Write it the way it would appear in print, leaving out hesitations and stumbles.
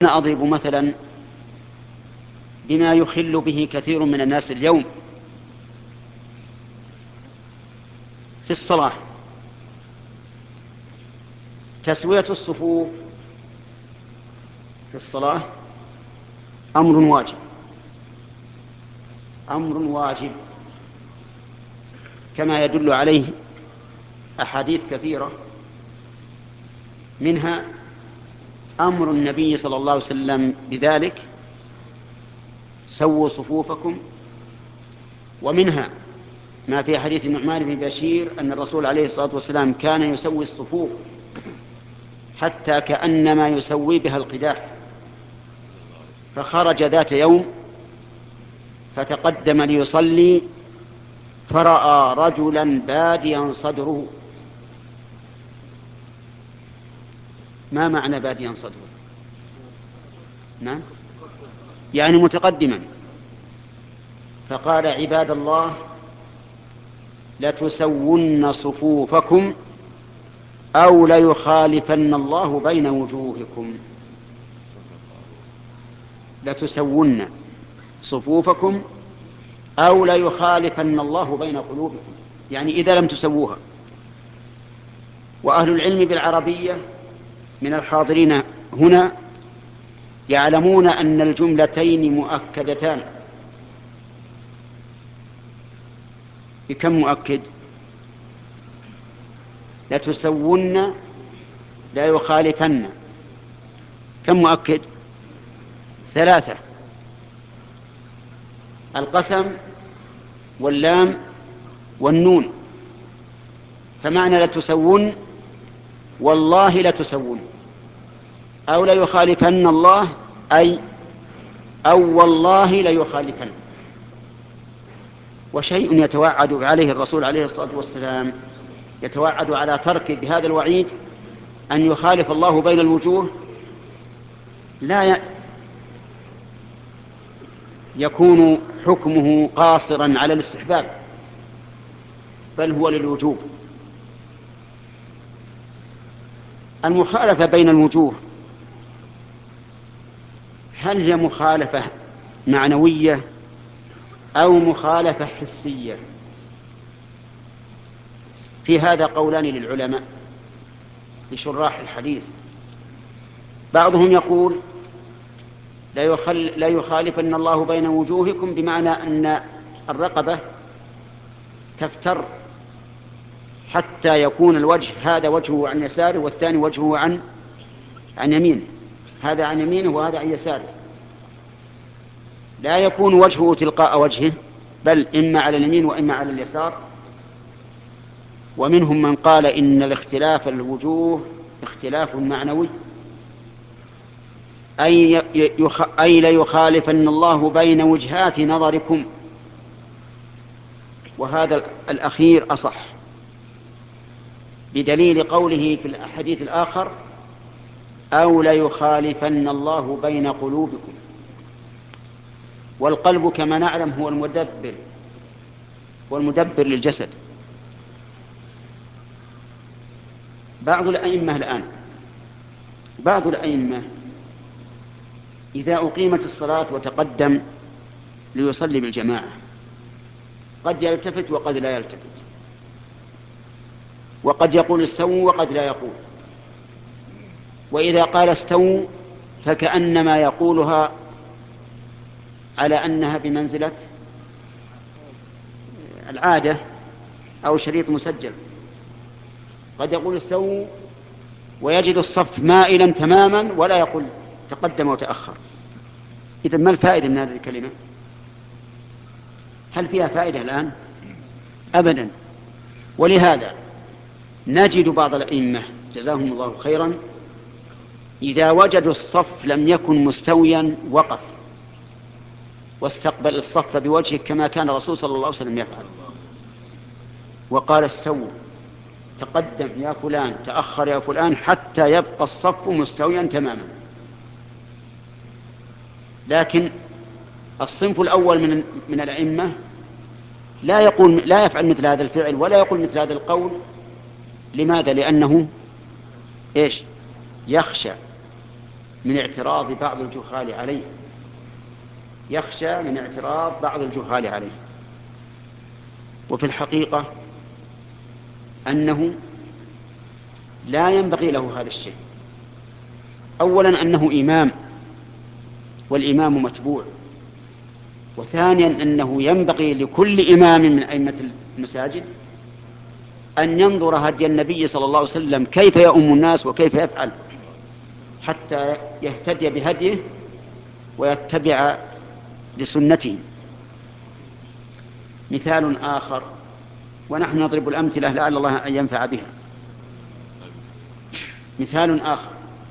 أنا أضرب مثلا بما يخل به كثير من الناس اليوم في الصلاة. تسوية الصفوف في الصلاة أمر واجب، أمر واجب كما يدل عليه أحاديث كثيرة، منها أمر النبي صلى الله عليه وسلم بذلك: سووا صفوفكم. ومنها ما في حديث النعمان بن بشير أن الرسول عليه الصلاة والسلام كان يسوي الصفوف حتى كأنما يسوي بها القداح، فخرج ذات يوم فتقدم ليصلي فرأى رجلا باديا صدره. ما معنى باديا صدره؟ نعم، يعني متقدما. فقال: عباد الله، لتسون صفوفكم أو ليخالفن الله بين وجوهكم. لتسون صفوفكم أو ليخالفن الله بين قلوبكم، يعني إذا لم تسووها. وأهل العلم بالعربية من الحاضرين هنا يعلمون أن الجملتين مؤكدتان. بكم مؤكد؟ لتسون لا يخالفن، كم مؤكد؟ 3: القسم واللام والنون. فمعنى لتسون: والله لتسون، أو ليخالفن الله، أو والله ليخالفن. وشيء يتوعد عليه الرسول عليه الصلاة والسلام، يتوعد على ترك بهذا الوعيد أن يخالف الله بين الوجوه، لا يكون حكمه قاصرا على الاستحباب، بل هو للوجوب. المخالفة بين الوجوه هل هي مخالفة معنوية أو مخالفة حسية؟ في هذا قولان للعلماء لشراح الحديث. بعضهم يقول: لا يخالفن الله بين وجوهكم، بمعنى أن الرقبة تفتر حتى يكون الوجه هذا وجهه عن يساره والثاني وجهه عن يمينه، هذا عن يمينه وهذا عن يساره، لا يكون وجهه تلقاء وجهه، بل إما على اليمين وإما على اليسار. ومنهم من قال إن الاختلاف الوجوه اختلاف معنوي، أي ليخالفن الله بين وجهات نظركم، وهذا الأخير أصح، بدليل قوله في الحديث الآخر: أو ليخالفن الله بين قلوبكم. والقلب كما نعلم هو المدبر للجسد. بعض الأئمة إذا أقيمت الصلاة وتقدم ليصلي بالجماعة قد يلتفت وقد لا يلتفت، وقد يقول استووا وقد لا يقول. وإذا قال استووا فكأنما يقولها على أنها بمنزلة العادة أو شريط مسجل. قد يقول استووا ويجد الصف مائلا تماما ولا يقول تقدم وتأخر. إذن ما الفائدة من هذه الكلمة؟ هل فيها فائدة الآن؟ أبدا. ولهذا نجد بعض الأئمة جزاهم الله خيرا إذا وجدوا الصف لم يكن مستويا وقف واستقبل الصف بوجهه كما كان الرسول صلى الله عليه وسلم يفعل، وقال: استووا، تقدم يا فلان، تأخر يا فلان، حتى يبقى الصف مستويا تماما. لكن الصنف الأول من الأئمة لا يفعل مثل هذا الفعل ولا يقول مثل هذا القول. لماذا؟ لأنه يخشى من اعتراض بعض الجهال عليه، يخشى من اعتراض بعض الجهال عليه. وفي الحقيقة أنه لا ينبغي له هذا الشيء. أولا أنه إمام، والإمام متبوع. وثانيا أنه ينبغي لكل إمام من أئمة المساجد أن ينظر هدي النبي صلى الله عليه وسلم كيف يؤم الناس وكيف يفعل، حتى يهتدي بهديه ويتبع لسنته. مثال آخر، ونحن نضرب الأمثلة لعل الله أن ينفع بها. مثال آخر: